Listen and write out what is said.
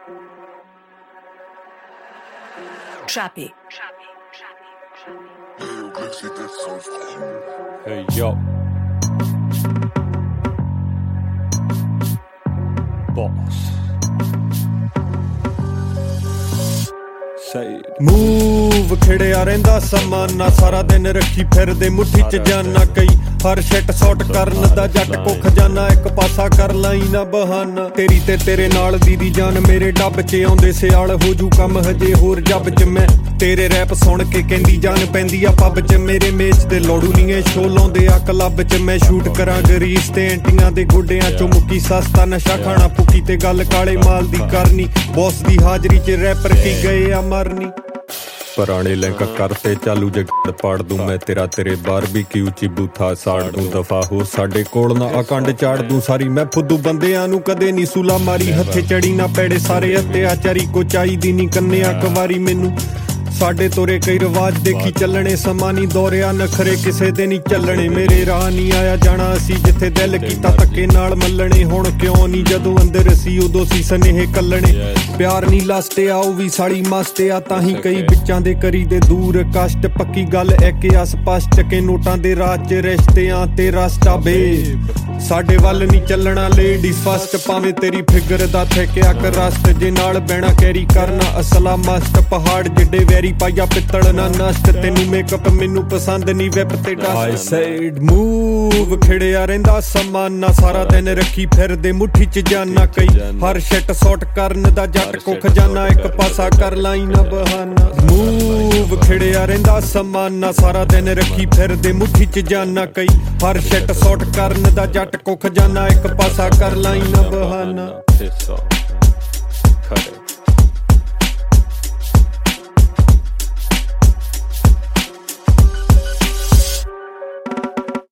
Trappy. Hey yo. Boss. Move ਖਿੜਿਆ ਰਹਿੰਦਾ ਸਮਾਂ ਨਾ ਸਾਰਾ ਦਿਨ ਰੱਖੀ ਫਿਰਦੇ ਮੁੱਠੀ ਚ ਜਾਨਾ ਕਈ ਹਰ ਸ਼ਿਟ ਸ਼ਾਟ ਕਰਨ ਦਾ ਜੱਟ ਕੋ ਖਜ਼ਾਨਾ ਇੱਕ ਪਾਸਾ ਕਰ ਲਈ ਨਾ ਬਹਾਨਾ ਤੇਰੀ ਤੇ ਤੇਰੇ ਨਾਲ ਦੀ ਜਾਨ ਮੇਰੇ ਡੱਬ ਚ ਆਉਂਦੇ ਸਿਆਲ ਹੋ ਜੂ ਕੰਮ ਹਜੇ ਹੋਰ ਜੱਬ ਚ ਮੈਂ ਤੇਰੇ ਰੈਪ ਸੁਣ ਕੇ ਕਹਿੰਦੀ ਜਾਨ ਪੈਂਦੀ ਆ ਪੱਬ ਚ ਮੇਰੇ ਮੇਚ ਤੇ ਲੋੜੂ ਨੀ ਐ ਸ਼ੋ ਲਾਉਂਦੇ ਆ ਕਲੱਬ ਚ ਮੈਂ ਸ਼ੂਟ ਕਰਾਂ ਗਰੀਸ ਤੇ ਐਂਟੀਆਂ ਦੇ ਗੋਡਿਆਂ ਚੋਂ ਮੁੱਕੀ ਸਸਤਾ ਨਸ਼ਾ ਖਾਣਾ ਪੁੱਕੀ ਤੇ ਗੱਲ ਕਾਲੇ ਮਾਲ ਦੀ ਕਰਨੀ ਬੌਸ ਦੀ ਹਾਜ਼ਰੀ ਚ ਰੈਪਰ ਕੀ ਗਏ ਆ ਮਰਨੀ ਪੁਰਾਣੇ ਲਿੰਕ ਕਰਤੇ ਚਾਲੂ ਜਗੜ ਪਾੜ ਦੂੰ ਮੈਂ ਤੇਰੇ ਬਾਰਬੀਕਿਊ ਚ ਬੂਥਾ ਸਾੜ ਦੂੰ ਦਫਾ ਹੋ ਸਾਡੇ ਕੋਲ ਨਾ ਅਕੰਡ ਚਾੜ ਦੂੰ ਸਾਰੀ ਮੈਂ ਫੁੱਦੂ ਬੰਦਿਆਂ ਨੂੰ ਕਦੇ ਨੀ ਸੁਲਾ ਮਾਰੀ ਹੱਥੇ ਚੜੀ ਨਾ ਪੈੜੇ ਸਾਰੇ ਅਤਿਆਚਾਰੀ ਕੋ ਚਾਹੀਦੀ ਨੀ ਕੰਨਿਆ ਕਵਾਰੀ ਮੈਨੂੰ ਸਾਡੇ ਤੋਰੇ ਕਈ ਰਿਵਾਜ ਦੇਖੀ ਚੱਲਣੇ ਸਮਾਂ ਨੀ ਦੌਰਿਆ ਨਖਰੇ ਕਿਸੇ ਦੇ ਨੀ ਚੱਲਣੇ ਮੇਰੇ ਰਾਹ ਨੀ ਆਇਆ ਜਾਣਾ ਅਸੀਂ ਜਿੱਥੇ ਦਿਲ ਕੀਤਾ ਧੱਕੇ ਨਾਲ ਮੱਲਣੇ ਹੁਣ ਕਿਉਂ ਨੀ ਜਦੋਂ ਅੰਦਰ ਸੀ ਉਦੋਂ ਸੀ ਸਨੇਹ ਕੱਲਣੇ ਪਿਆਰ ਨੀ ਲਾਸਟਿਆ ਉਹ ਵੀ ਸਾਲੀ ਮਸਤਿਆ ਤਾਂ ਹੀ ਕਈ ਵਿੱਚਾਂ ਦੇ ਕਰੀ ਦੇ ਦੂਰ ਕਸ਼ਟ ਪੱਕੀ ਗੱਲ ਇੱਕ ਆ ਸਪਸ਼ਟ ਕੇ ਨੋਟਾਂ ਦੇ ਰਾਜ ਚ ਰਿਸ਼ਤਿਆਂ ਤੇ ਰਸਤਾ ਬੇ ਸਾਡੇ ਵੱਲ ਨੀ ਚੱਲਣਾ ਲੇਡੀਜ਼ ਫਸਟ ਭਾਵੇਂ ਤੇਰੀ ਫਿਗਰ ਦਾ ਠੇਕਿਆ ਕਰ ਰਸਤ ਜੇ ਨਾਲ ਬਹਿਣਾ ਕੈਰੀ ਕਰਨਾ ਅਸਲਾ ਮਸਤ ਪਹਾੜ ਜਿੱਡੇ ਵੈਰੀ ਪਾਇਆ ਪਿੱਤਲ ਨਾ ਨਸ਼ਟ ਤੈਨੂੰ ਮੇਕਅਪ ਮੈਨੂੰ ਪਸੰਦ ਨੀ ਵੈਬ ਤੇ ਡਸਟ ਆਈ ਸੈਡ ਮੂਵ ਖਿੜਿਆ ਰਹਿੰਦਾ ਸਮਾਂ ਨਾ ਸਾਰਾ ਦਿਨ ਰੱਖੀ ਫਿਰਦੇ ਮੁੱਠੀ ਚ ਜਾਨਾ ਕਈ ਹਰ ਸ਼ਿਟ ਸ਼ਾਟ ਕਰਨ ਦਾ ਜੱਟ ਕੋ ਖਜ਼ਾਨਾ ਇੱਕ ਪਾਸਾ ਕਰ ਲਈ ਨਾ ਬਹਾਨਾ ਮੂਵ ਖਿੜਿਆ ਰਹਿੰਦਾ ਸਮਾਂ ਨਾ ਸਾਰਾ ਦਿਨ ਰੱਖੀ ਫਿਰਦੇ ਮੁੱਠੀ ਚ ਜਾਨਾ ਕਈ ਹਰ ਸ਼ਿਟ ਸ਼ਾਟ ਕਰਨ ਦਾ ਜੱਟ ਕੋ ਖਜ਼ਾਨਾ ਇੱਕ ਪਾਸਾ ਕਰ ਲਈ ਨਾ ਬਹਾਨਾ